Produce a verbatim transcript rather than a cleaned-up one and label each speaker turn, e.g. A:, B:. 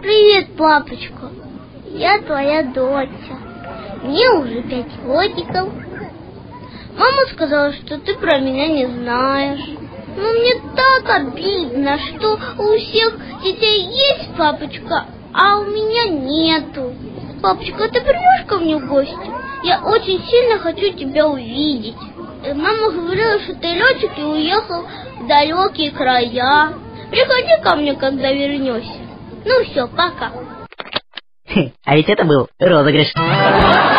A: Привет, папочка. Я твоя дочь. Мне уже пять годиков. Мама сказала, что ты про меня не знаешь. Но мне так обидно, что у всех детей есть папочка, а у меня нету. Папочка, ты придешь ко мне в гости? Я очень сильно хочу тебя увидеть. Мама говорила, что ты летчик и уехал в далекие края. Приходи ко мне, когда вернешься. Ну все, пока.
B: А ведь это был розыгрыш.